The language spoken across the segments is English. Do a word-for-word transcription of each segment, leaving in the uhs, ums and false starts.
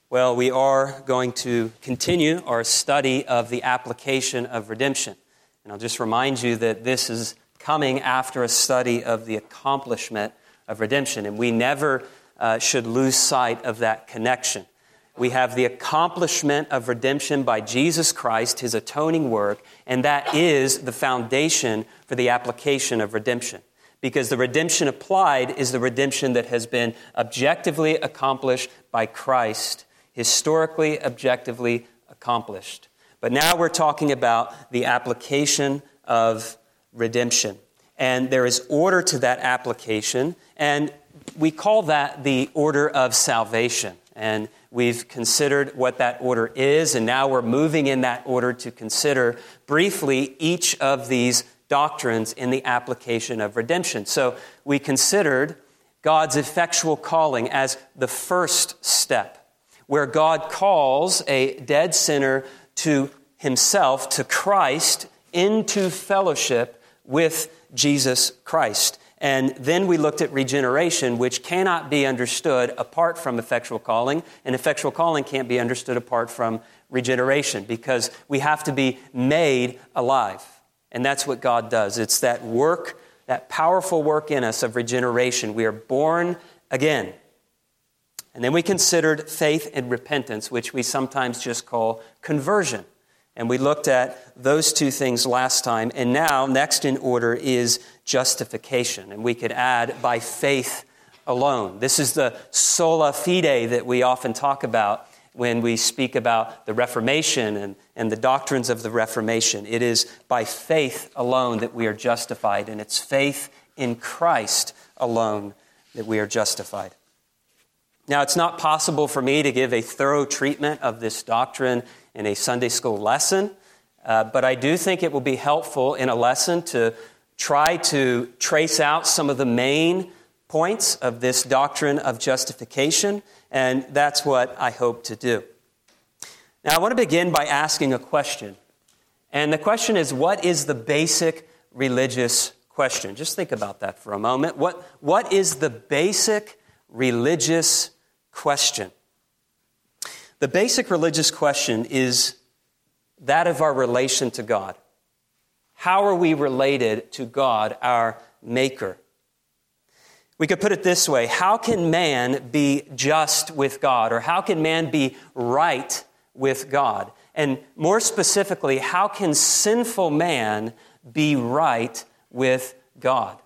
Well, we are going to continue our study of the application of redemption. And I'll just remind you that this is coming after a study of the accomplishment of redemption. And we never uh, should lose sight of that connection. We have the accomplishment of redemption by Jesus Christ, His atoning work, and that is the foundation for the application of redemption. Because the redemption applied is the redemption that has been objectively accomplished by Christ, historically, objectively accomplished. But now we're talking about the application of redemption. And there is order to that application, and we call that the order of salvation. And we've considered what that order is, and now we're moving in that order to consider briefly each of these doctrines in the application of redemption. So we considered God's effectual calling as the first step, where God calls a dead sinner to Himself, to Christ, into fellowship with Jesus Christ. And then we looked at regeneration, which cannot be understood apart from effectual calling, and effectual calling can't be understood apart from regeneration, because we have to be made alive. And that's what God does. It's that work, that powerful work in us of regeneration. We are born again. And then we considered faith and repentance, which we sometimes just call conversion. And we looked at those two things last time. And now, next in order is justification. And we could add by faith alone. This is the sola fide that we often talk about when we speak about the Reformation and, and the doctrines of the Reformation. It is by faith alone that we are justified, and it's faith in Christ alone that we are justified. Now, it's not possible for me to give a thorough treatment of this doctrine in a Sunday school lesson, uh, but I do think it will be helpful in a lesson to try to trace out some of the main points of this doctrine of justification, and that's what I hope to do. Now, I want to begin by asking a question, and the question is, what is the basic religious question? Just think about that for a moment. What, what is the basic religious question? The basic religious question is that of our relation to God. How are we related to God, our Maker? We could put it this way: how can man be just with God? Or how can man be right with God? And more specifically, how can sinful man be right with God?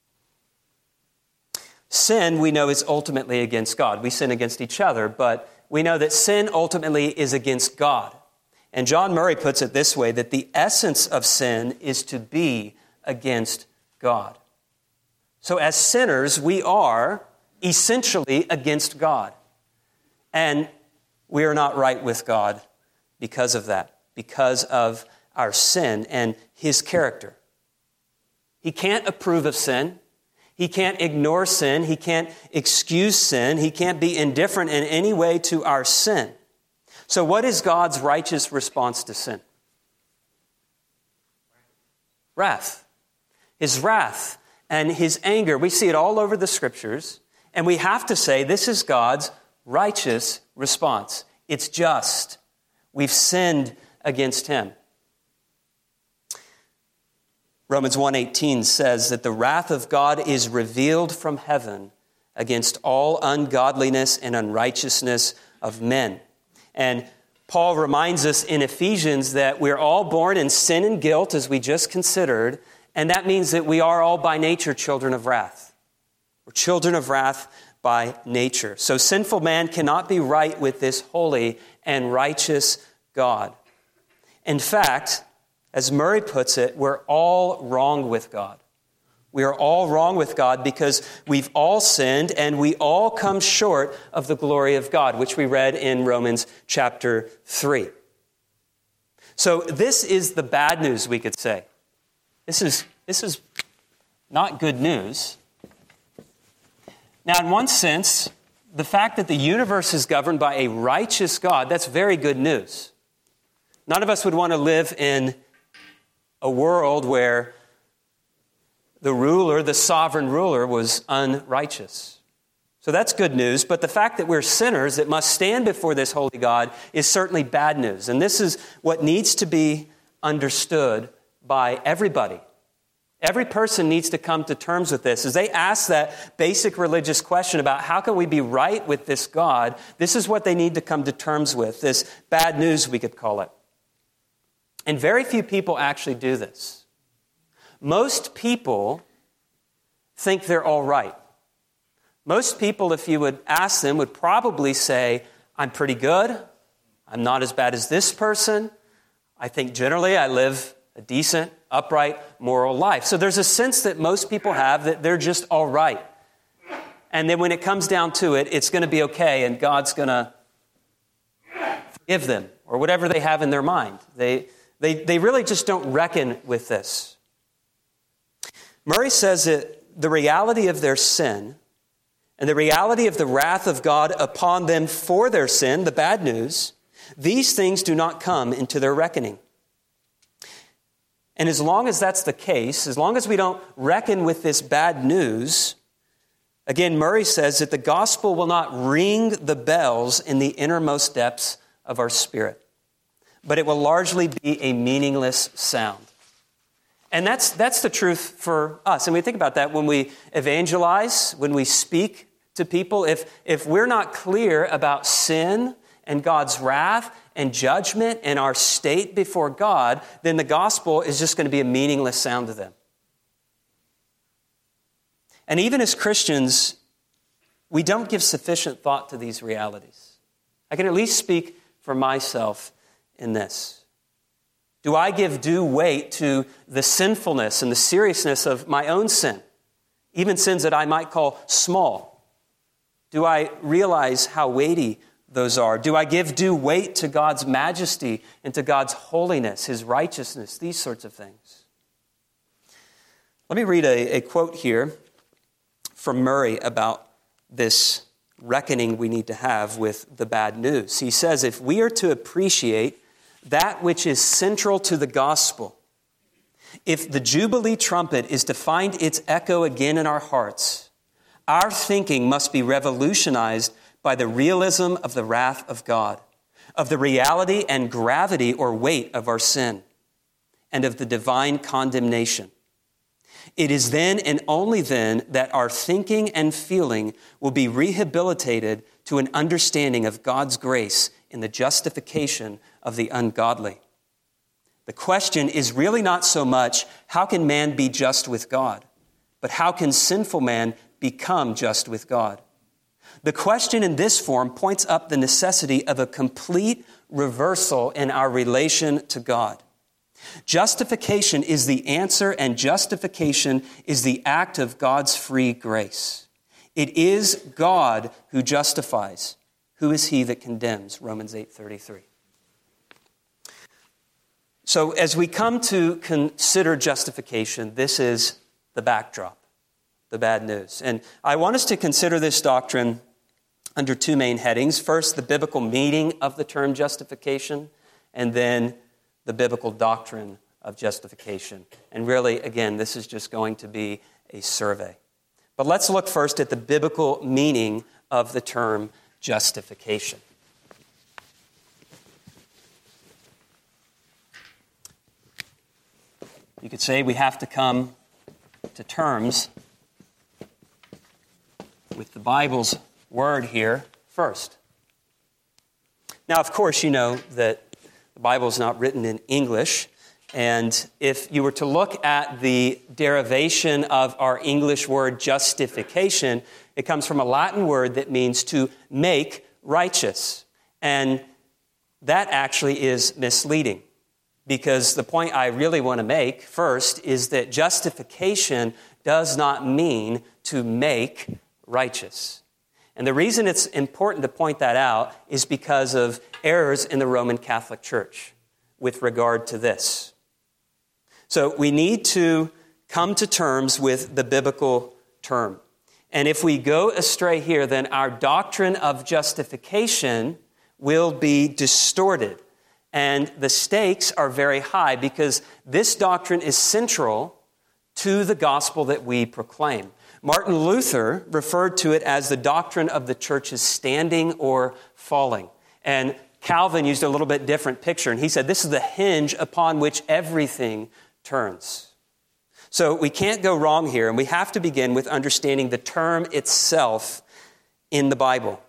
Sin, we know, is ultimately against God. We sin against each other, but we know that sin ultimately is against God. And John Murray puts it this way, that the essence of sin is to be against God. So as sinners, we are essentially against God. And we are not right with God because of that, because of our sin and His character. He can't approve of sin. He can't ignore sin. He can't excuse sin. He can't be indifferent in any way to our sin. So what is God's righteous response to sin? Wrath. His wrath and His anger. We see it all over the Scriptures, and we have to say this is God's righteous response. It's just. We've sinned against Him. Romans one eighteen says that the wrath of God is revealed from heaven against all ungodliness and unrighteousness of men. And Paul reminds us in Ephesians that we're all born in sin and guilt, as we just considered, and that means that we are all by nature children of wrath. We're children of wrath by nature. So sinful man cannot be right with this holy and righteous God. In fact, as Murray puts it, we're all wrong with God. We are all wrong with God because we've all sinned and we all come short of the glory of God, which we read in Romans chapter three. So this is the bad news, we could say. This is, this is not good news. Now, in one sense, the fact that the universe is governed by a righteous God, that's very good news. None of us would want to live in a world where the ruler, the sovereign ruler, was unrighteous. So that's good news, but the fact that we're sinners that must stand before this holy God is certainly bad news. And this is what needs to be understood by everybody. Every person needs to come to terms with this. As they ask that basic religious question about how can we be right with this God, this is what they need to come to terms with, this bad news, we could call it. And very few people actually do this. Most people think they're all right. Most people, if you would ask them, would probably say, I'm pretty good. I'm not as bad as this person. I think generally I live a decent, upright, moral life. So there's a sense that most people have that they're just all right. And then when it comes down to it, it's going to be okay and God's going to forgive them or whatever they have in their mind. They, they, they really just don't reckon with this. Murray says that the reality of their sin and the reality of the wrath of God upon them for their sin, the bad news, these things do not come into their reckoning. And as long as that's the case, as long as we don't reckon with this bad news, again, Murray says that the gospel will not ring the bells in the innermost depths of our spirit, but it will largely be a meaningless sound. And that's that's the truth for us. And we think about that when we evangelize, when we speak to people. If, if we're not clear about sin and God's wrath and judgment and our state before God, then the gospel is just going to be a meaningless sound to them. And even as Christians, we don't give sufficient thought to these realities. I can at least speak for myself in this. Do I give due weight to the sinfulness and the seriousness of my own sin, even sins that I might call small? Do I realize how weighty those are? Do I give due weight to God's majesty and to God's holiness, His righteousness, these sorts of things? Let me read a, a quote here from Murray about this reckoning we need to have with the bad news. He says, if we are to appreciate that which is central to the gospel, if the Jubilee trumpet is to find its echo again in our hearts, our thinking must be revolutionized by the realism of the wrath of God, of the reality and gravity or weight of our sin, and of the divine condemnation. It is then and only then that our thinking and feeling will be rehabilitated to an understanding of God's grace in the justification of the ungodly. The question is really not so much, how can man be just with God? But how can sinful man become just with God? The question in this form points up the necessity of a complete reversal in our relation to God. Justification is the answer, and justification is the act of God's free grace. It is God who justifies. Who is he that condemns? Romans eight thirty-three. So as we come to consider justification, this is the backdrop, the bad news. And I want us to consider this doctrine under two main headings. First, the biblical meaning of the term justification, and then the biblical doctrine of justification. And really, again, this is just going to be a survey. But let's look first at the biblical meaning of the term justification. You could say we have to come to terms with the Bible's word here first. Now, of course, you know that the Bible is not written in English, and if you were to look at the derivation of our English word justification, it comes from a Latin word that means to make righteous. And that actually is misleading, because the point I really want to make first is that justification does not mean to make righteous. And the reason it's important to point that out is because of errors in the Roman Catholic Church with regard to this. So we need to come to terms with the biblical term. And if we go astray here, then our doctrine of justification will be distorted. And the stakes are very high because this doctrine is central to the gospel that we proclaim. Martin Luther referred to it as the doctrine of the church's standing or falling. And Calvin used a little bit different picture, and he said this is the hinge upon which everything turns. So we can't go wrong here, and we have to begin with understanding the term itself in the Bible.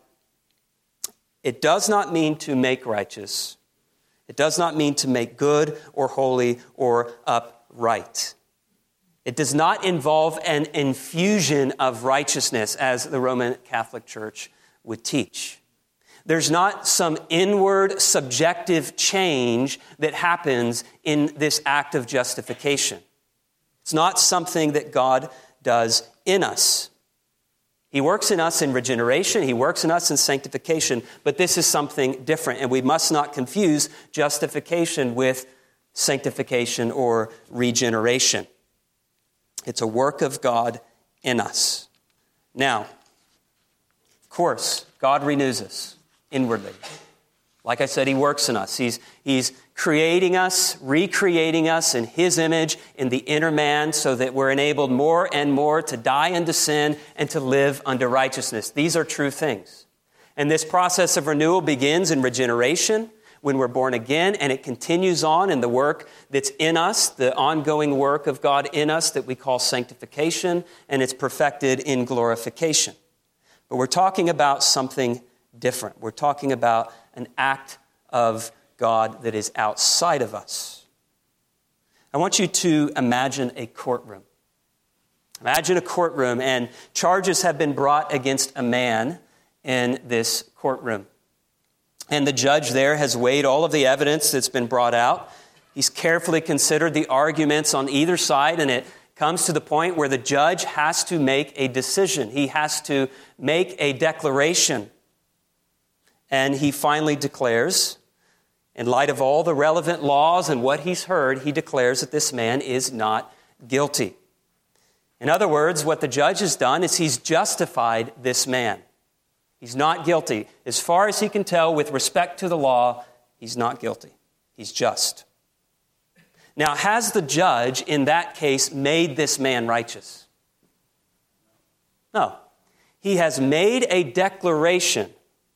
It does not mean to make righteous. It does not mean to make good or holy or upright. It does not involve an infusion of righteousness, as the Roman Catholic Church would teach. There's not some inward subjective change that happens in this act of justification. It's not something that God does in us. He works in us in regeneration. He works in us in sanctification. But this is something different, and we must not confuse justification with sanctification or regeneration. It's a work of God in us. Now, of course, God renews us inwardly. Like I said, He works in us. He's, he's creating us, recreating us in His image in the inner man so that we're enabled more and more to die unto sin and to live unto righteousness. These are true things. And this process of renewal begins in regeneration when we're born again, and it continues on in the work that's in us, the ongoing work of God in us that we call sanctification, and it's perfected in glorification. But we're talking about something different. We're talking about an act of God that is outside of us. I want you to imagine a courtroom. Imagine a courtroom, and charges have been brought against a man in this courtroom. And the judge there has weighed all of the evidence that's been brought out. He's carefully considered the arguments on either side, and it comes to the point where the judge has to make a decision. He has to make a declaration. And he finally declares, in light of all the relevant laws and what he's heard, he declares that this man is not guilty. In other words, what the judge has done is he's justified this man. He's not guilty. As far as he can tell, with respect to the law, he's not guilty. He's just. Now, has the judge in that case made this man righteous? No. He has made a declaration.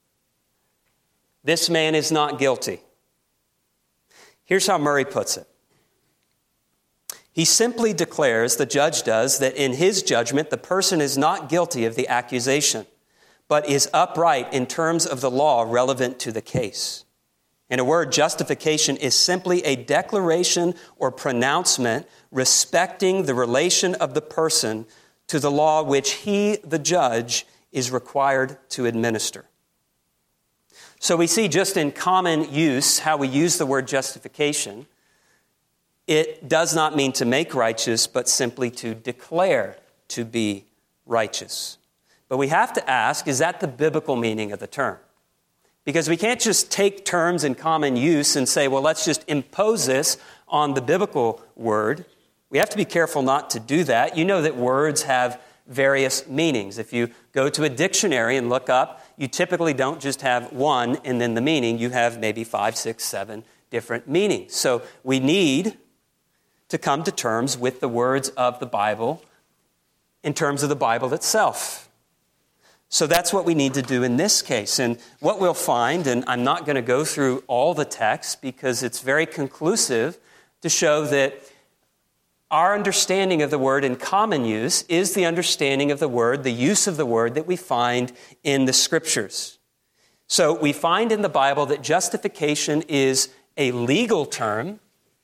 This man is not guilty. Here's how Murray puts it. He simply declares, the judge does, that in his judgment, the person is not guilty of the accusation, but is upright in terms of the law relevant to the case. In a word, justification is simply a declaration or pronouncement respecting the relation of the person to the law which he, the judge, is required to administer. So we see just in common use how we use the word justification. It does not mean to make righteous, but simply to declare to be righteous. But we have to ask, is that the biblical meaning of the term? Because we can't just take terms in common use and say, well, let's just impose this on the biblical word. We have to be careful not to do that. You know that words have various meanings. If you go to a dictionary and look up, you typically don't just have one and then the meaning. You have maybe five, six, seven different meanings. So we need to come to terms with the words of the Bible in terms of the Bible itself. So that's what we need to do in this case. And what we'll find, and I'm not going to go through all the text because it's very conclusive to show that our understanding of the word in common use is the understanding of the word, the use of the word that we find in the Scriptures. So we find in the Bible that justification is a legal term.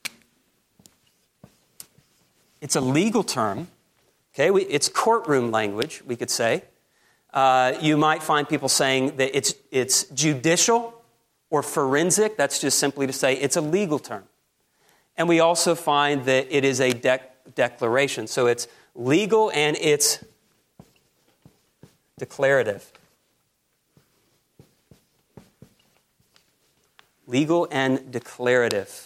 It's a legal term. Okay, we, it's courtroom language, we could say. Uh, you might find people saying that it's it's judicial or forensic. That's just simply to say it's a legal term. And we also find that it is a de- declaration. So it's legal and it's declarative. Legal and declarative.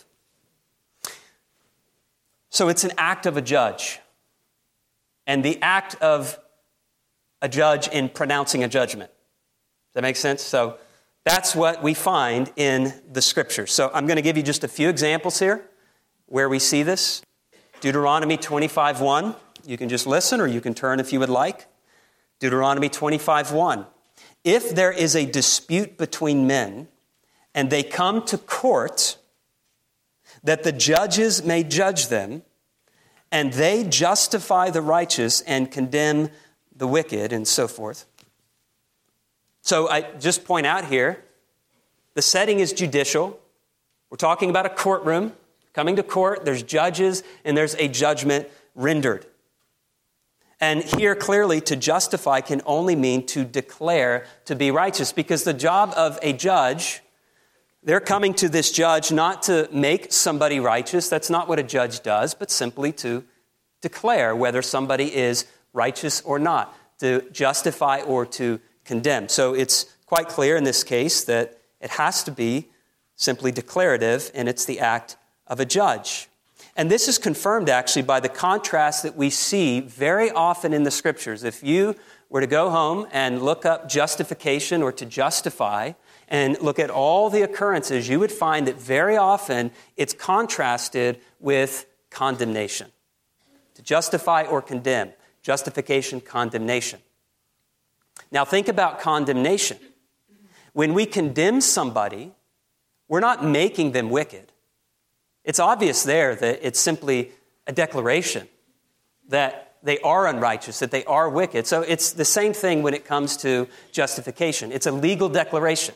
So it's an act of a judge. And the act of a judge in pronouncing a judgment. Does that make sense? So that's what we find in the Scriptures. So I'm going to give you just a few examples here where we see this. Deuteronomy twenty-five one You can just listen or you can turn if you would like. Deuteronomy twenty-five one. If there is a dispute between men and they come to court, that the judges may judge them, and they justify the righteous and condemn the wicked, and so forth. So I just point out here, the setting is judicial. We're talking about a courtroom. Coming to court, there's judges, and there's a judgment rendered. And here, clearly, to justify can only mean to declare to be righteous, because the job of a judge, they're coming to this judge not to make somebody righteous. That's not what a judge does, but simply to declare whether somebody is righteous or not, to justify or to condemn. So it's quite clear in this case that it has to be simply declarative, and it's the act of a judge. And this is confirmed actually by the contrast that we see very often in the Scriptures. If you were to go home and look up justification or to justify and look at all the occurrences, you would find that very often it's contrasted with condemnation. To justify or condemn. Justification, condemnation. Now think about condemnation. When we condemn somebody, we're not making them wicked. It's obvious there that it's simply a declaration that they are unrighteous, that they are wicked. So it's the same thing when it comes to justification. It's a legal declaration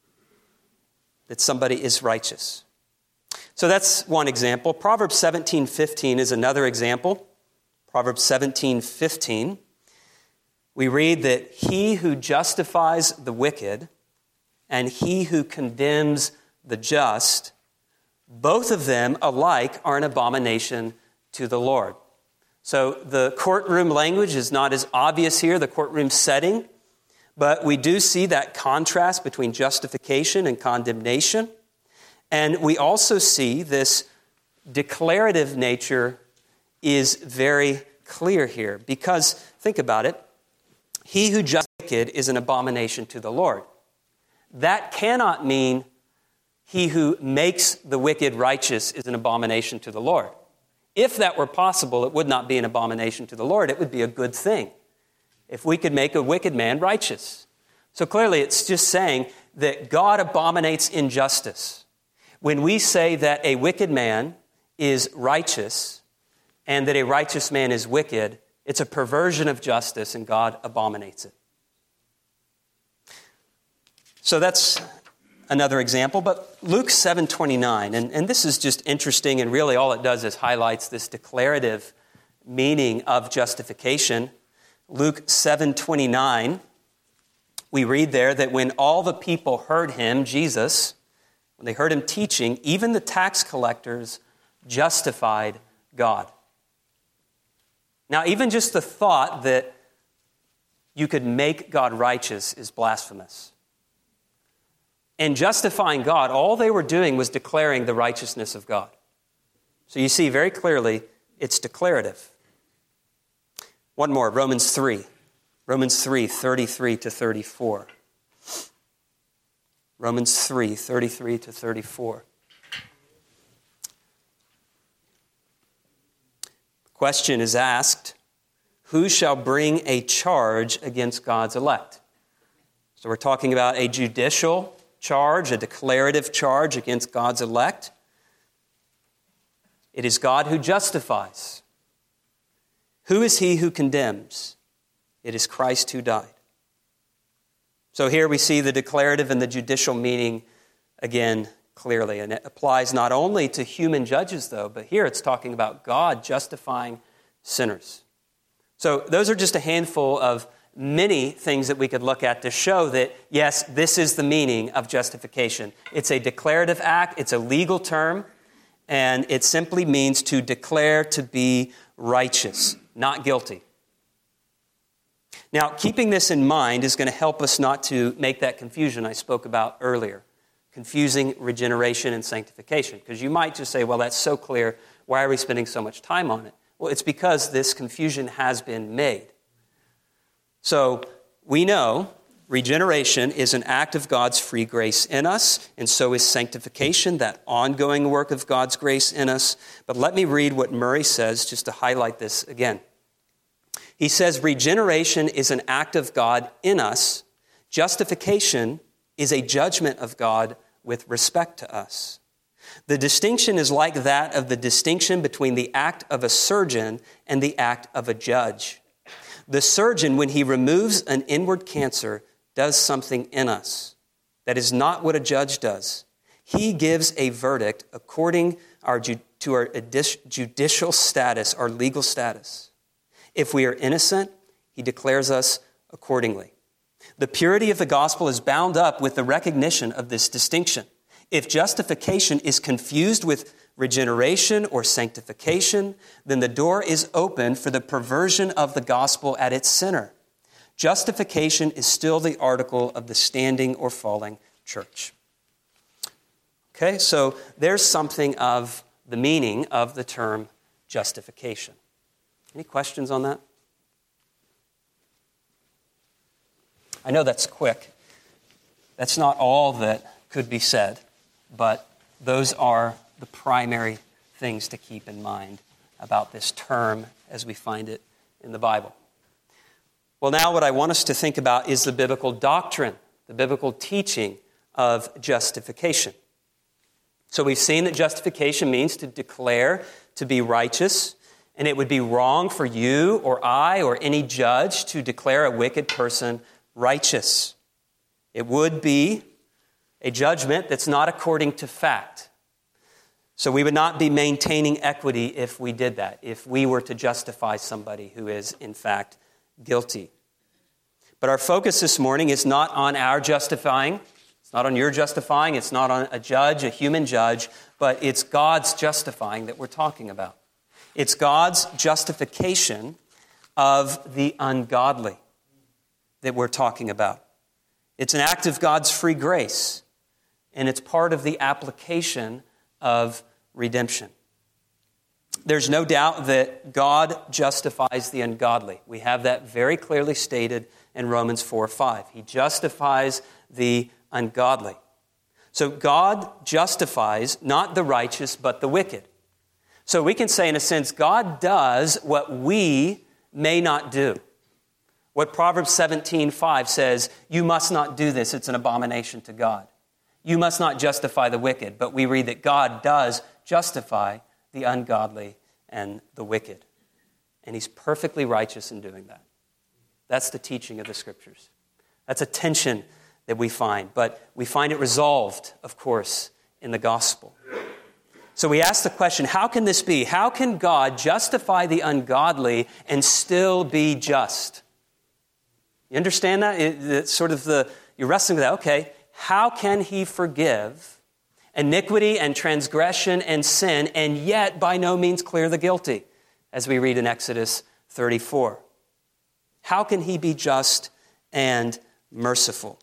that somebody is righteous. So that's one example. Proverbs seventeen fifteen is another example. Proverbs seventeen fifteen. We read that he who justifies the wicked and he who condemns the just, both of them alike are an abomination to the Lord. So the courtroom language is not as obvious here, the courtroom setting, but we do see that contrast between justification and condemnation. And we also see this declarative nature is very clear here, because think about it. He who justifies the wicked is an abomination to the Lord. That cannot mean he who makes the wicked righteous is an abomination to the Lord. If that were possible, it would not be an abomination to the Lord. It would be a good thing if we could make a wicked man righteous. So clearly it's just saying that God abominates injustice. When we say that a wicked man is righteous and that a righteous man is wicked, it's a perversion of justice, and God abominates it. So that's another example, but Luke seven twenty-nine, and, and this is just interesting, and really all it does is highlights this declarative meaning of justification. Luke seven twenty-nine, we read there that when all the people heard him, Jesus, when they heard him teaching, even the tax collectors justified God. Now, even just the thought that you could make God righteous is blasphemous. And justifying God, all they were doing was declaring the righteousness of God. So you see very clearly it's declarative. One more, Romans three. Romans three, thirty-three to thirty-four. Romans three, thirty-three to thirty-four. The question is asked, who shall bring a charge against God's elect? So we're talking about a judicial charge, a declarative charge against God's elect. It is God who justifies. Who is he who condemns? It is Christ who died. So here we see the declarative and the judicial meaning again clearly. And it applies not only to human judges, though, but here it's talking about God justifying sinners. So those are just a handful of many things that we could look at to show that, yes, this is the meaning of justification. It's a declarative act, it's a legal term, and it simply means to declare to be righteous, not guilty. Now, keeping this in mind is going to help us not to make that confusion I spoke about earlier, confusing regeneration and sanctification. Because you might just say, well, that's so clear, why are we spending so much time on it? Well, it's because this confusion has been made. So we know regeneration is an act of God's free grace in us, and so is sanctification, that ongoing work of God's grace in us. But let me read what Murray says just to highlight this again. He says regeneration is an act of God in us. Justification is a judgment of God with respect to us. The distinction is like that of the distinction between the act of a surgeon and the act of a judge. The surgeon, when he removes an inward cancer, does something in us. That is not what a judge does. He gives a verdict according our, to our judicial status, our legal status. If we are innocent, he declares us accordingly. The purity of the gospel is bound up with the recognition of this distinction. If justification is confused with regeneration or sanctification, then the door is open for the perversion of the gospel at its center. Justification is still the article of the standing or falling church. Okay, so there's something of the meaning of the term justification. Any questions on that? I know that's quick. That's not all that could be said, but those are the primary things to keep in mind about this term as we find it in the Bible. Well, now what I want us to think about is the biblical doctrine, the biblical teaching of justification. So we've seen that justification means to declare to be righteous, and it would be wrong for you or I or any judge to declare a wicked person righteous. It would be a judgment that's not according to fact. So we would not be maintaining equity if we did that, if we were to justify somebody who is, in fact, guilty. But our focus this morning is not on our justifying. It's not on your justifying. It's not on a judge, a human judge, but it's God's justifying that we're talking about. It's God's justification of the ungodly that we're talking about. It's an act of God's free grace, and it's part of the application of redemption. There's no doubt that God justifies the ungodly. We have that very clearly stated in Romans four five. He justifies the ungodly. So God justifies not the righteous, but the wicked. So we can say, in a sense, God does what we may not do. What Proverbs seventeen five says, you must not do this, it's an abomination to God. You must not justify the wicked, but we read that God does justify the ungodly and the wicked. And he's perfectly righteous in doing that. That's the teaching of the Scriptures. That's a tension that we find, but we find it resolved, of course, in the gospel. So we ask the question, how can this be? How can God justify the ungodly and still be just? You understand that? It, it's sort of the, you're wrestling with that. Okay, how can he forgive iniquity and transgression and sin and yet by no means clear the guilty, as we read in Exodus thirty-four? How can he be just and merciful?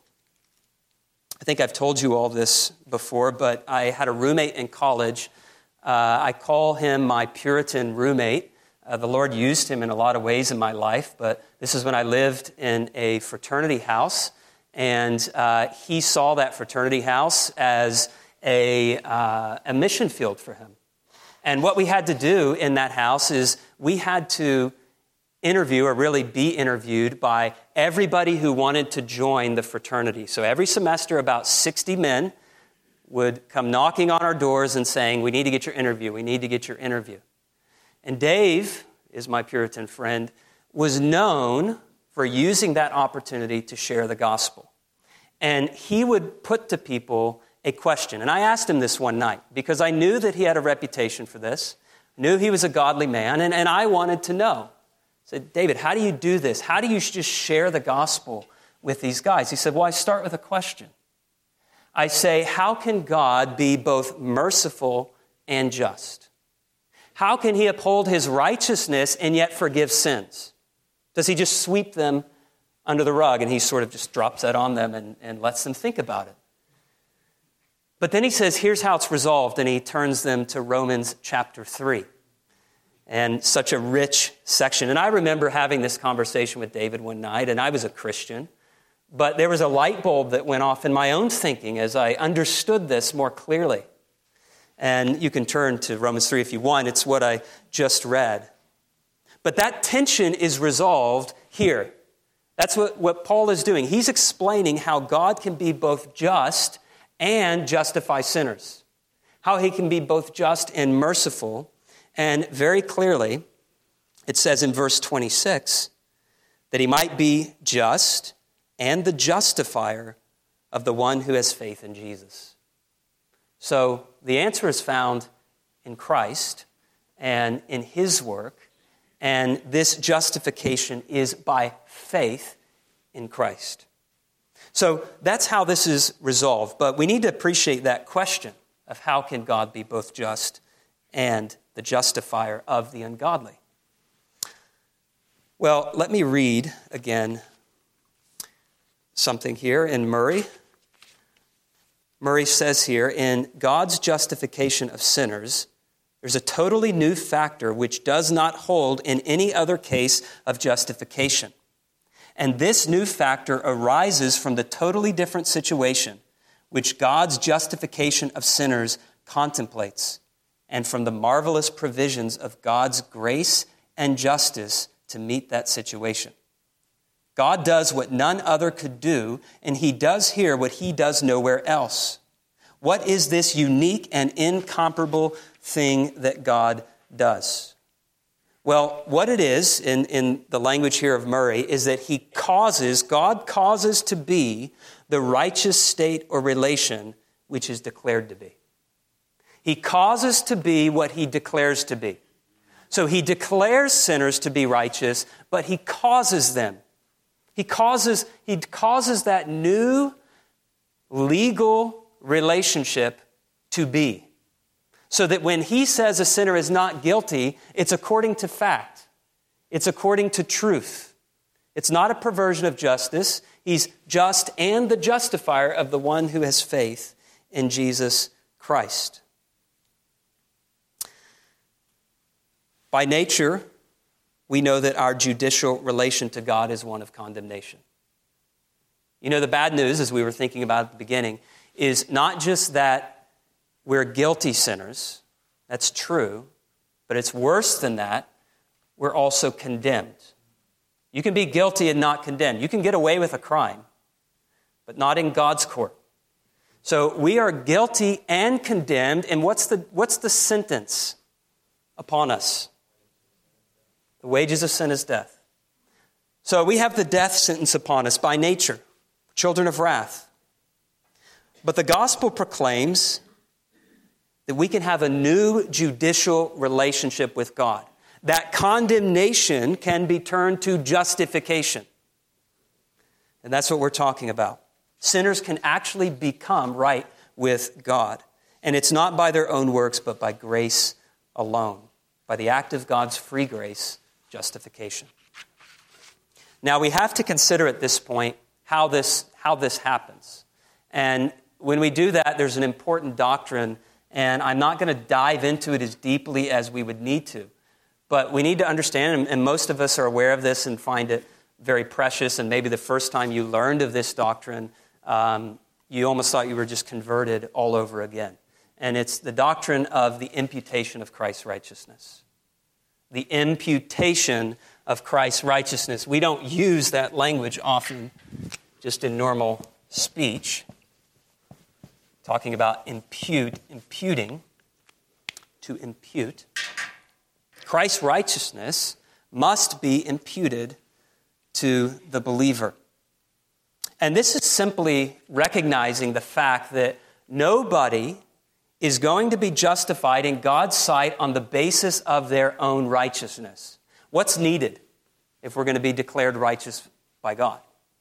I think I've told you all this before, but I had a roommate in college. Uh, I call him my Puritan roommate. Uh, the Lord used him in a lot of ways in my life, but this is when I lived in a fraternity house, and uh, he saw that fraternity house as a, uh, a mission field for him. And what we had to do in that house is we had to interview, or really be interviewed, by everybody who wanted to join the fraternity. So every semester, about sixty men would come knocking on our doors and saying, we need to get your interview, we need to get your interview. And Dave, is my Puritan friend, was known for using that opportunity to share the gospel. And he would put to people a question. And I asked him this one night because I knew that he had a reputation for this, knew he was a godly man, and, and I wanted to know. I said, David, how do you do this? How do you just share the gospel with these guys? He said, well, I start with a question. I say, how can God be both merciful and just? How can he uphold his righteousness and yet forgive sins? Does he just sweep them under the rug and he sort of just drops that on them and, and lets them think about it? But then he says, here's how it's resolved, and he turns them to Romans chapter three. And such a rich section. And I remember having this conversation with David one night, and I was a Christian, but there was a light bulb that went off in my own thinking as I understood this more clearly. And you can turn to Romans three if you want. It's what I just read. But that tension is resolved here. That's what, what Paul is doing. He's explaining how God can be both just and justify sinners. How he can be both just and merciful. And very clearly, it says in verse twenty-six, that he might be just and the justifier of the one who has faith in Jesus. So the answer is found in Christ and in his work, and this justification is by faith in Christ. So that's how this is resolved, but we need to appreciate that question of how can God be both just and the justifier of the ungodly. Well, let me read again something here in Murray. Murray says here, in God's justification of sinners, there's a totally new factor which does not hold in any other case of justification. And this new factor arises from the totally different situation which God's justification of sinners contemplates, and from the marvelous provisions of God's grace and justice to meet that situation. God does what none other could do, and he does here what he does nowhere else. What is this unique and incomparable thing that God does? Well, what it is, in, in the language here of Murray, is that he causes, God causes to be the righteous state or relation which is declared to be. He causes to be what he declares to be. So he declares sinners to be righteous, but he causes them. He causes, he causes that new legal relationship to be. So that when he says a sinner is not guilty, it's according to fact. It's according to truth. It's not a perversion of justice. He's just and the justifier of the one who has faith in Jesus Christ. By nature, we know that our judicial relation to God is one of condemnation. You know, the bad news, as we were thinking about at the beginning, is not just that we're guilty sinners. That's true. But it's worse than that. We're also condemned. You can be guilty and not condemned. You can get away with a crime, but not in God's court. So we are guilty and condemned. And what's the, what's the sentence upon us? The wages of sin is death. So we have the death sentence upon us by nature, children of wrath. But the gospel proclaims that we can have a new judicial relationship with God. That condemnation can be turned to justification. And that's what we're talking about. Sinners can actually become right with God. And it's not by their own works, but by grace alone. By the act of God's free grace, justification. Now we have to consider at this point how this, how this happens. And when we do that, there's an important doctrine, and I'm not going to dive into it as deeply as we would need to. But we need to understand, and most of us are aware of this and find it very precious, and maybe the first time you learned of this doctrine, um, you almost thought you were just converted all over again. And it's the doctrine of the imputation of Christ's righteousness. The imputation of Christ's righteousness. We don't use that language often just in normal speech. Talking about impute, imputing, to impute. Christ's righteousness must be imputed to the believer. And this is simply recognizing the fact that nobody is going to be justified in God's sight on the basis of their own righteousness. What's needed if we're going to be declared righteous by God?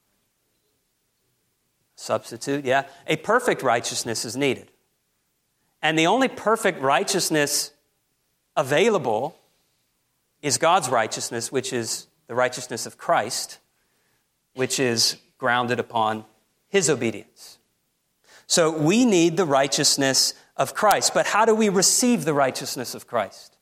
Substitute, yeah. A perfect righteousness is needed. And the only perfect righteousness available is God's righteousness, which is the righteousness of Christ, which is grounded upon his obedience. So we need the righteousness of Christ. But how do we receive the righteousness of Christ?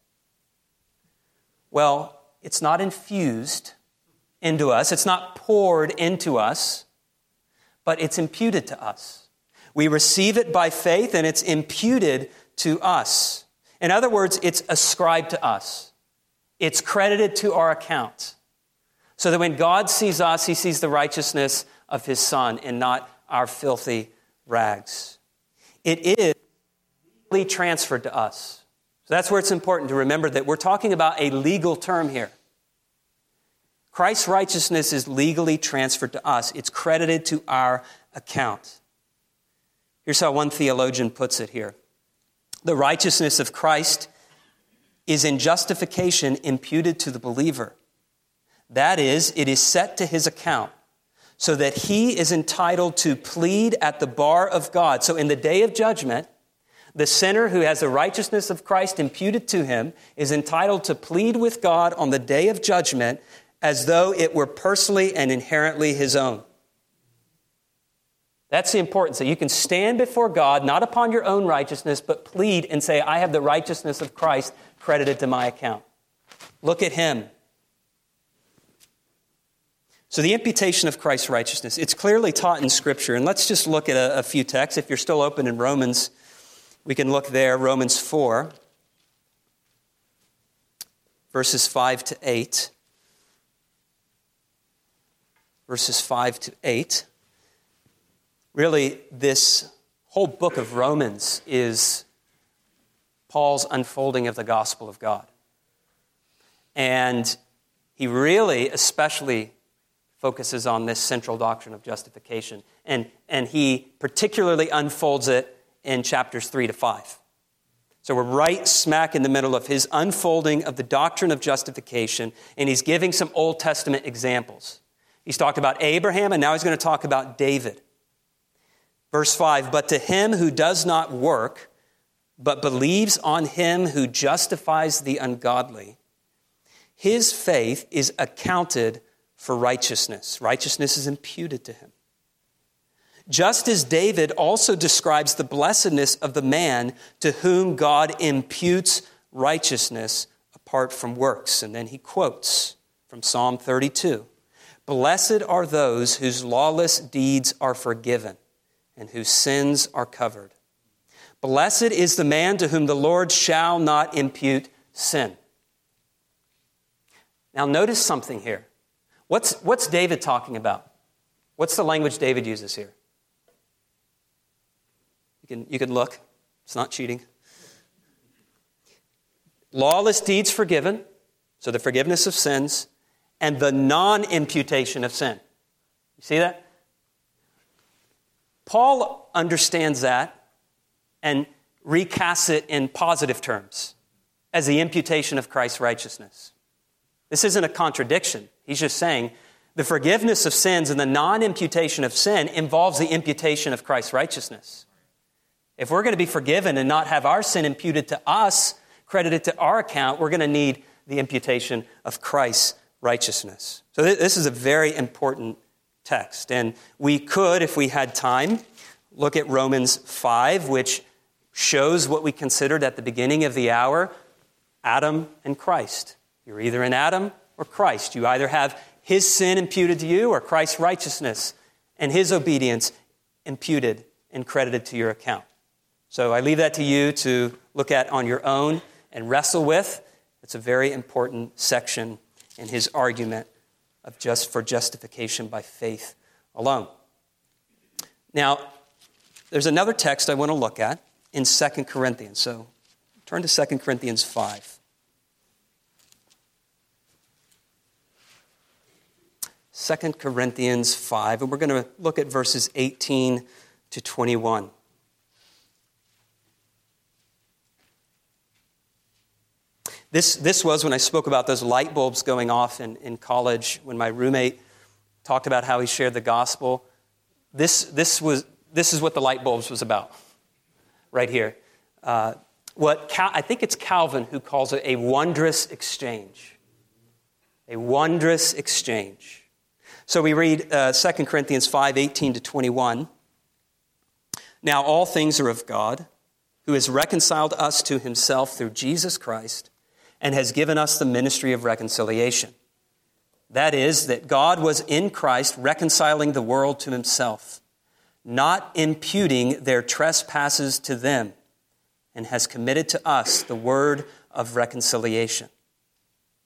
Well, it's not infused into us. It's not poured into us, but it's imputed to us. We receive it by faith, and it's imputed to us. In other words, it's ascribed to us. It's credited to our account. So that when God sees us, he sees the righteousness of his Son and not our filthy rags. It is legally transferred to us. So that's where it's important to remember that we're talking about a legal term here. Christ's righteousness is legally transferred to us. It's credited to our account. Here's how one theologian puts it here. The righteousness of Christ is in justification imputed to the believer. That is, it is set to his account so that he is entitled to plead at the bar of God. So in the day of judgment, the sinner who has the righteousness of Christ imputed to him is entitled to plead with God on the day of judgment as though it were personally and inherently his own. That's the importance, that you can stand before God, not upon your own righteousness, but plead and say, I have the righteousness of Christ credited to my account. Look at him. So the imputation of Christ's righteousness, it's clearly taught in Scripture. And let's just look at a, a few texts. If you're still open in Romans, we can look there, Romans four, verses five to eight. Verses five to eight. Really, this whole book of Romans is Paul's unfolding of the gospel of God. And he really especially focuses on this central doctrine of justification. And, and he particularly unfolds it in chapters three to five. So we're right smack in the middle of his unfolding of the doctrine of justification, and he's giving some Old Testament examples. He's talked about Abraham, and now he's going to talk about David. Verse five, but to him who does not work, but believes on him who justifies the ungodly, his faith is accounted for righteousness. Righteousness is imputed to him. Just as David also describes the blessedness of the man to whom God imputes righteousness apart from works. And then he quotes from Psalm thirty-two, blessed are those whose lawless deeds are forgiven and whose sins are covered. Blessed is the man to whom the Lord shall not impute sin. Now notice something here. What's, what's David talking about? What's the language David uses here? You can, you can look. It's not cheating. Lawless deeds forgiven, so the forgiveness of sins, and the non-imputation of sin. You see that? Paul understands that and recasts it in positive terms as the imputation of Christ's righteousness. This isn't a contradiction. He's just saying the forgiveness of sins and the non-imputation of sin involves the imputation of Christ's righteousness. If we're going to be forgiven and not have our sin imputed to us, credited to our account, we're going to need the imputation of Christ's righteousness. So th- this is a very important text. And we could, if we had time, look at Romans five, which shows what we considered at the beginning of the hour, Adam and Christ. You're either in Adam or Christ. You either have his sin imputed to you or Christ's righteousness and his obedience imputed and credited to your account. So I leave that to you to look at on your own and wrestle with. It's a very important section in his argument of just for justification by faith alone. Now, there's another text I want to look at in Second Corinthians. So turn to Second Corinthians five. Second Corinthians five, and we're going to look at verses eighteen to twenty-one. This, this was when I spoke about those light bulbs going off in, in college, when my roommate talked about how he shared the gospel. This, this, was, this is what the light bulbs was about, right here. Uh, what Cal, I think it's Calvin who calls it a wondrous exchange. A wondrous exchange. So we read uh, Second Corinthians five, eighteen to twenty-one. Now all things are of God, who has reconciled us to himself through Jesus Christ, and has given us the ministry of reconciliation. That is, that God was in Christ reconciling the world to himself, not imputing their trespasses to them, and has committed to us the word of reconciliation.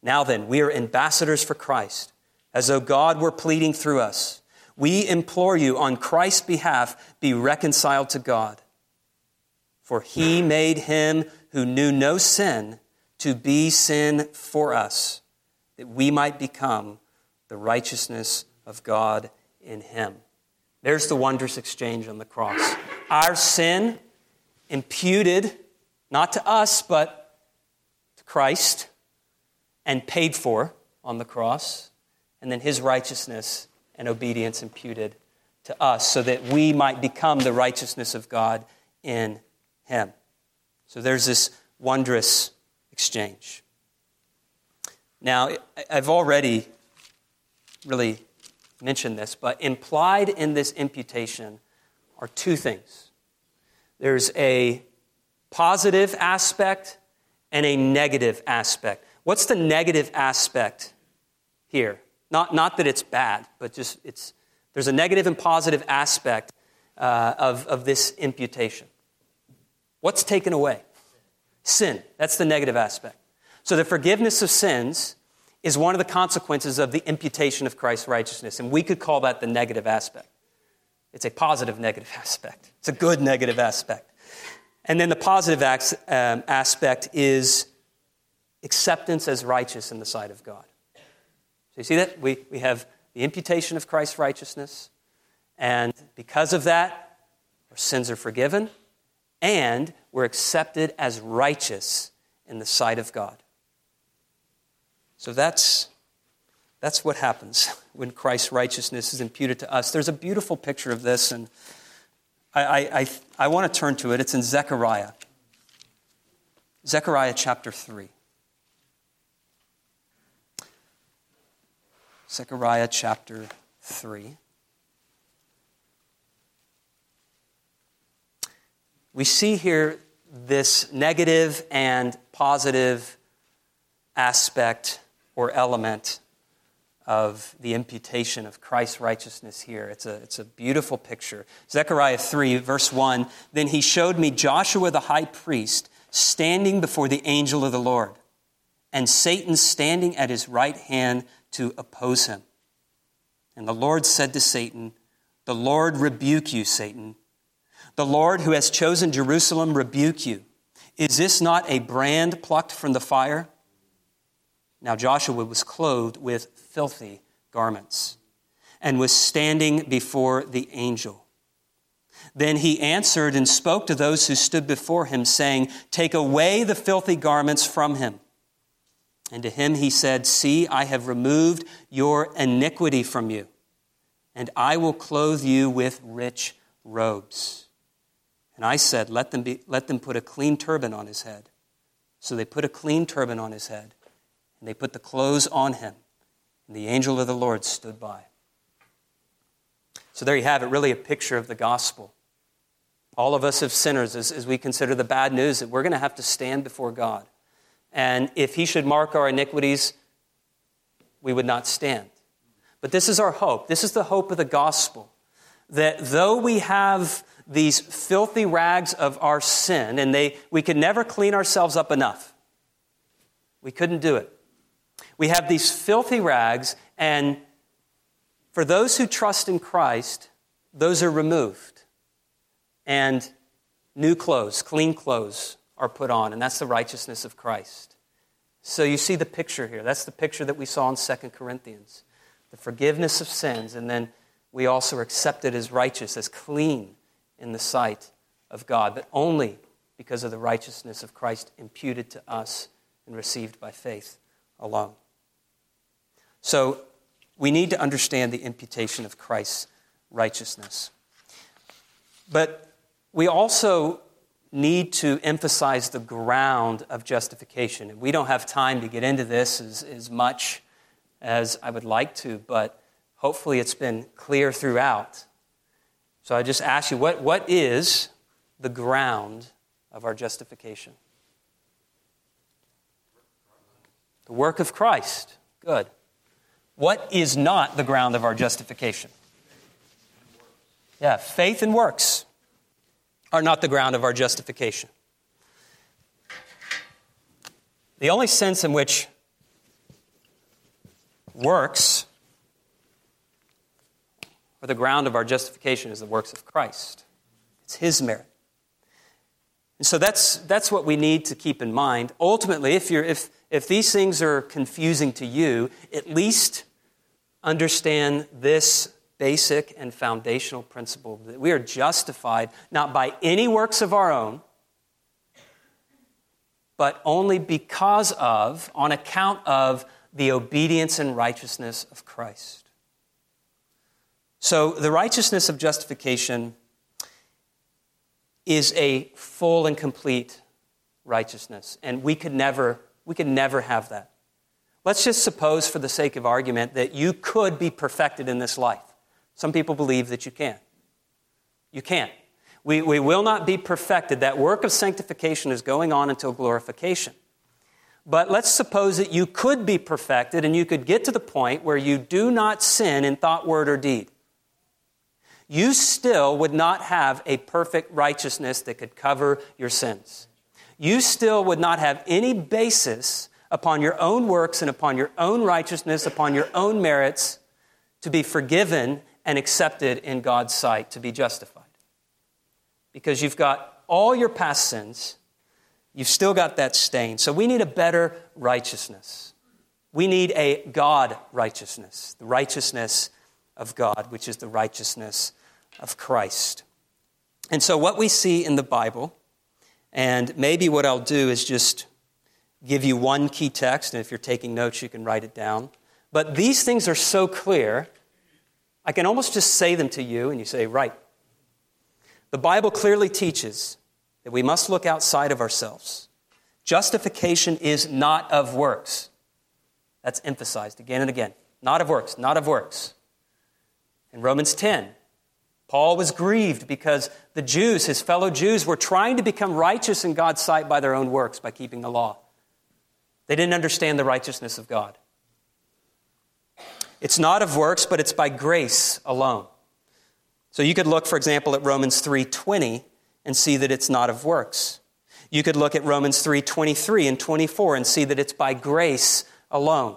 Now then, we are ambassadors for Christ, as though God were pleading through us. We implore you on Christ's behalf, be reconciled to God. For he made him who knew no sin to be sin for us, that we might become the righteousness of God in him. There's the wondrous exchange on the cross. Our sin imputed, not to us, but to Christ, and paid for on the cross, and then his righteousness and obedience imputed to us so that we might become the righteousness of God in him. So there's this wondrous exchange. Now, I've already really mentioned this, but implied in this imputation are two things. There's a positive aspect and a negative aspect. What's the negative aspect here? Not, not that it's bad, but just it's there's a negative and positive aspect uh, of, of this imputation. What's taken away? Sin. That's the negative aspect. So the forgiveness of sins is one of the consequences of the imputation of Christ's righteousness, and we could call that the negative aspect. It's a positive negative aspect. It's a good negative aspect. And then the positive um, aspect is acceptance as righteous in the sight of God. So you see that? We, we have the imputation of Christ's righteousness, and because of that, our sins are forgiven, and we're accepted as righteous in the sight of God. So that's, that's what happens when Christ's righteousness is imputed to us. There's a beautiful picture of this, and I, I, I, I want to turn to it. It's in Zechariah. Zechariah chapter three. Zechariah chapter three. We see here this negative and positive aspect or element of the imputation of Christ's righteousness here. It's a, it's a beautiful picture. Zechariah three, verse one, then he showed me Joshua the high priest standing before the angel of the Lord, and Satan standing at his right hand to oppose him. And the Lord said to Satan, the Lord rebuke you, Satan. The Lord who has chosen Jerusalem rebuke you. Is this not a brand plucked from the fire? Now Joshua was clothed with filthy garments and was standing before the angel. Then he answered and spoke to those who stood before him, saying, take away the filthy garments from him. And to him he said, see, I have removed your iniquity from you, and I will clothe you with rich robes. And I said, let them be, let them put a clean turban on his head. So they put a clean turban on his head, and they put the clothes on him, and the angel of the Lord stood by. So there you have it, really a picture of the gospel. All of us as sinners, as, as we consider the bad news, that we're going to have to stand before God. And if he should mark our iniquities, we would not stand. But this is our hope. This is the hope of the gospel, that though we have these filthy rags of our sin, and they we could never clean ourselves up enough. We couldn't do it. We have these filthy rags, and for those who trust in Christ, those are removed. And new clothes, clean clothes are put on, and that's the righteousness of Christ. So you see the picture here. That's the picture that we saw in Second Corinthians. The forgiveness of sins, and then we also are accepted as righteous, as clean in the sight of God, but only because of the righteousness of Christ imputed to us and received by faith alone. So we need to understand the imputation of Christ's righteousness. But we also need to emphasize the ground of justification. And we don't have time to get into this as, as much as I would like to, but hopefully it's been clear throughout. So I just ask you, what, what is the ground of our justification? The work of Christ. Good. What is not the ground of our justification? Yeah, faith and works are not the ground of our justification. The only sense in which works, or the ground of our justification is the works of Christ. It's his merit. And so that's that's what we need to keep in mind. Ultimately, if you're if if these things are confusing to you, at least understand this basic and foundational principle that we are justified not by any works of our own, but only because of, on account of, the obedience and righteousness of Christ. So the righteousness of justification is a full and complete righteousness, and we could never, we could never have that. Let's just suppose, for the sake of argument, that you could be perfected in this life. Some people believe that you can. You can't. We, we will not be perfected. That work of sanctification is going on until glorification. But let's suppose that you could be perfected and you could get to the point where you do not sin in thought, word, or deed. You still would not have a perfect righteousness that could cover your sins. You still would not have any basis upon your own works and upon your own righteousness, upon your own merits, to be forgiven and accepted in God's sight, to be justified. Because you've got all your past sins, you've still got that stain. So we need a better righteousness. We need a God righteousness, the righteousness of God, which is the righteousness of Christ. And so what we see in the Bible, and maybe what I'll do is just give you one key text, and if you're taking notes, you can write it down. But these things are so clear, I can almost just say them to you, and you say, right. The Bible clearly teaches that we must look outside of ourselves. Justification is not of works. That's emphasized again and again. Not of works, not of works. In Romans ten, Paul was grieved because the Jews, his fellow Jews, were trying to become righteous in God's sight by their own works, by keeping the law. They didn't understand the righteousness of God. It's not of works, but it's by grace alone. So you could look, for example, at Romans three twenty and see that it's not of works. You could look at Romans three twenty-three and twenty-four and see that it's by grace alone.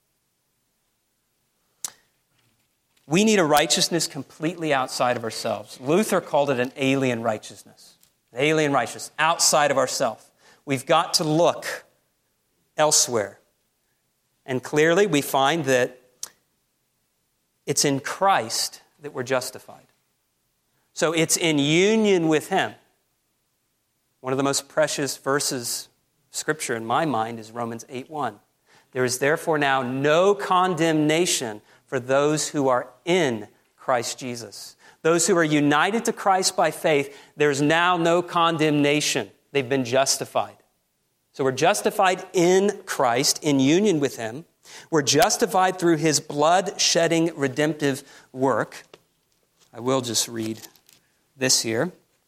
We need a righteousness completely outside of ourselves. Luther called it an alien righteousness. An alien righteousness, outside of ourselves. We've got to look elsewhere. And clearly we find that it's in Christ that we're justified. So it's in union with him. One of the most precious verses of Scripture in my mind is Romans eight one. There is therefore now no condemnation for those who are in Christ Jesus. Those who are united to Christ by faith, there's now no condemnation. They've been justified. So we're justified in Christ, in union with him. We're justified through his blood-shedding redemptive work. I will just read this here.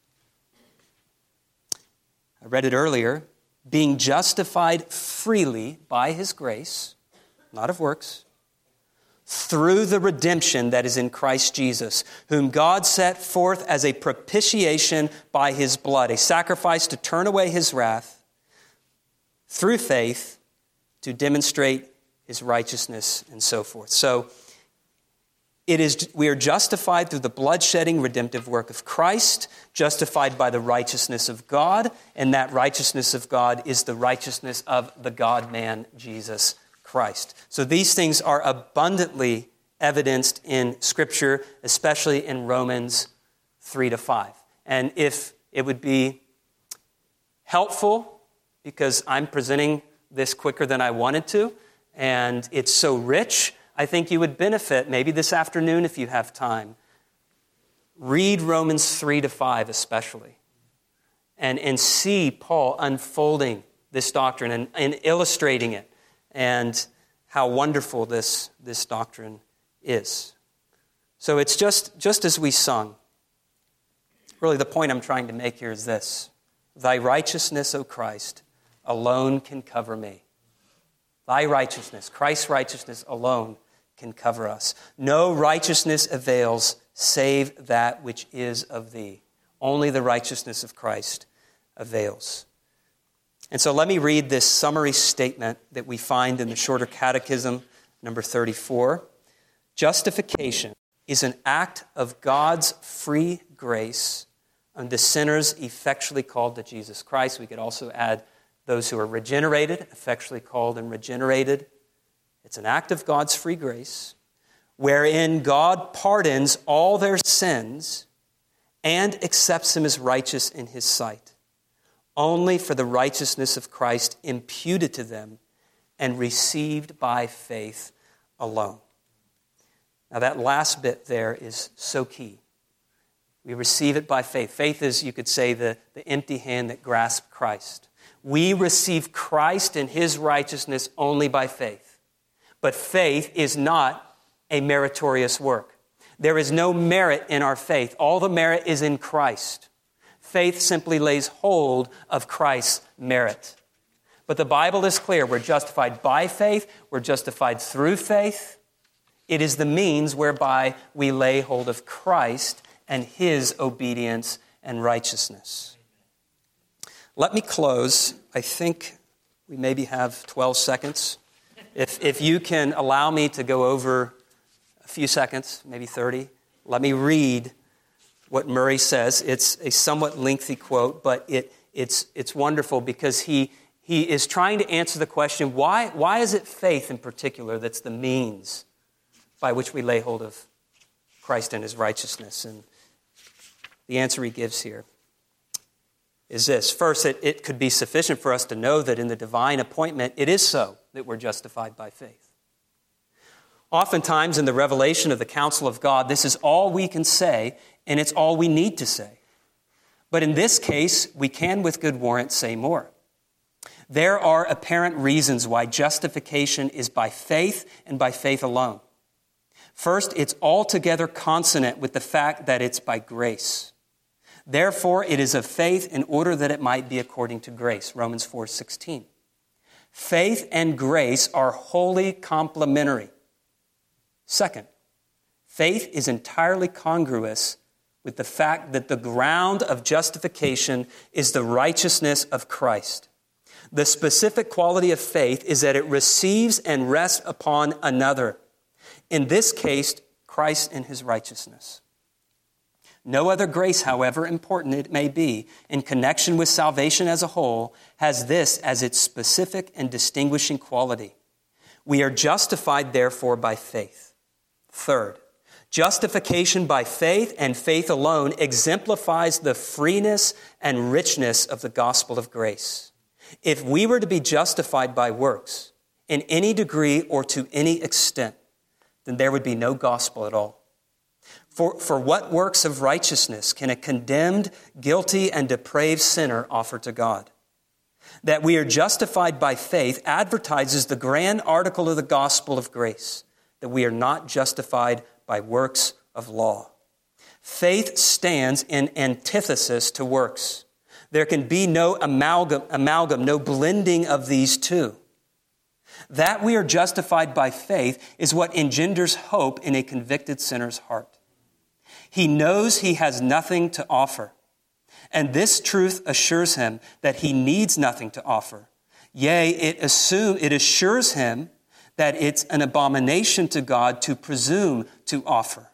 I read it earlier. Being justified freely by his grace, not of works, through the redemption that is in Christ Jesus, whom God set forth as a propitiation by his blood, a sacrifice to turn away his wrath, through faith to demonstrate his righteousness and so forth. So it is we are justified through the blood-shedding redemptive work of Christ, justified by the righteousness of God, and that righteousness of God is the righteousness of the God-man, Jesus Christ. So these things are abundantly evidenced in Scripture, especially in Romans three to five. And if it would be helpful, because I'm presenting this quicker than I wanted to, and it's so rich, I think you would benefit, maybe this afternoon if you have time. Read Romans three to five especially, and, and see Paul unfolding this doctrine and, and illustrating it, and how wonderful this, this doctrine is. So it's just, just as we sung. Really the point I'm trying to make here is this. Thy righteousness, O Christ, alone can cover me. Thy righteousness, Christ's righteousness alone can cover us. No righteousness avails save that which is of thee. Only the righteousness of Christ avails. And so let me read this summary statement that we find in the Shorter Catechism, number thirty-four. Justification is an act of God's free grace unto sinners effectually called to Jesus Christ. We could also add those who are regenerated, effectually called and regenerated. It's an act of God's free grace wherein God pardons all their sins and accepts them as righteous in his sight, only for the righteousness of Christ imputed to them and received by faith alone. Now that last bit there is so key. We receive it by faith. Faith is, you could say, the, the empty hand that grasps Christ. We receive Christ and his righteousness only by faith. But faith is not a meritorious work. There is no merit in our faith. All the merit is in Christ. Faith simply lays hold of Christ's merit. But the Bible is clear. We're justified by faith. We're justified through faith. It is the means whereby we lay hold of Christ and his obedience and righteousness. Let me close. I think we maybe have twelve seconds. If, if you can allow me to go over a few seconds, maybe thirty, let me read what Murray says. It's a somewhat lengthy quote, but it, it's, it's wonderful because he, he is trying to answer the question, why, why is it faith in particular that's the means by which we lay hold of Christ and his righteousness? And the answer he gives here is this. First, it, it could be sufficient for us to know that in the divine appointment, it is so that we're justified by faith. Oftentimes in the revelation of the counsel of God, this is all we can say, and it's all we need to say. But in this case, we can with good warrant say more. There are apparent reasons why justification is by faith and by faith alone. First, it's altogether consonant with the fact that it's by grace. Therefore, it is of faith in order that it might be according to grace. Romans four sixteen. Faith and grace are wholly complementary. Second, faith is entirely congruous with the fact that the ground of justification is the righteousness of Christ. The specific quality of faith is that it receives and rests upon another. In this case, Christ and his righteousness. No other grace, however important it may be, in connection with salvation as a whole, has this as its specific and distinguishing quality. We are justified, therefore, by faith. Third, justification by faith and faith alone exemplifies the freeness and richness of the gospel of grace. If we were to be justified by works, in any degree or to any extent, then there would be no gospel at all. For, for what works of righteousness can a condemned, guilty, and depraved sinner offer to God? That we are justified by faith advertises the grand article of the gospel of grace, that we are not justified by works of law. Faith stands in antithesis to works. There can be no amalgam, amalgam, no blending of these two. That we are justified by faith is what engenders hope in a convicted sinner's heart. He knows he has nothing to offer, and this truth assures him that he needs nothing to offer. Yea, it, assume, it assures him that it's an abomination to God to presume to offer.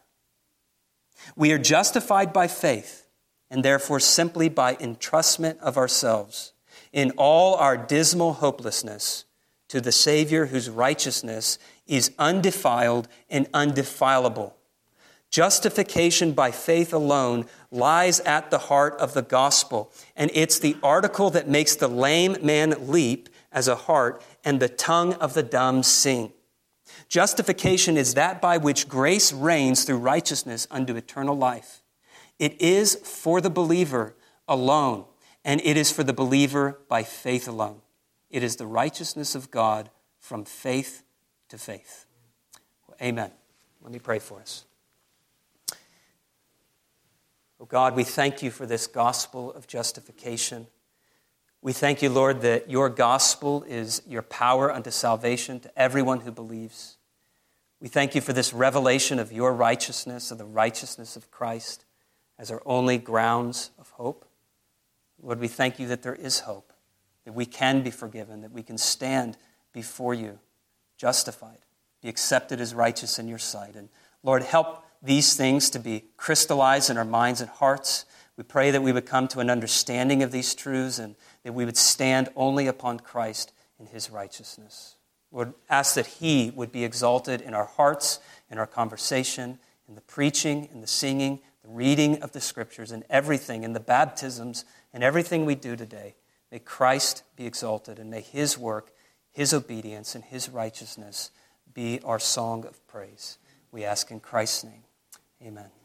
We are justified by faith, and therefore simply by entrustment of ourselves in all our dismal hopelessness to the Savior whose righteousness is undefiled and undefilable. Justification by faith alone lies at the heart of the gospel, and it's the article that makes the lame man leap as a hart and the tongue of the dumb sing. Justification is that by which grace reigns through righteousness unto eternal life. It is for the believer alone, and it is for the believer by faith alone. It is the righteousness of God from faith to faith. Well, amen. Let me pray for us. Oh God, we thank you for this gospel of justification. We thank you, Lord, that your gospel is your power unto salvation to everyone who believes. We thank you for this revelation of your righteousness, of the righteousness of Christ, as our only grounds of hope. Lord, we thank you that there is hope, that we can be forgiven, that we can stand before you justified. be accepted as righteous in your sight. And Lord, help these things to be crystallized in our minds and hearts. We pray that we would come to an understanding of these truths and that we would stand only upon Christ and his righteousness. Lord, ask that he would be exalted in our hearts, in our conversation, in the preaching, in the singing, the reading of the scriptures, and everything, in the baptisms, and everything we do today. May Christ be exalted, and may his work, his obedience, and his righteousness be our song of praise. We ask in Christ's name. Amen.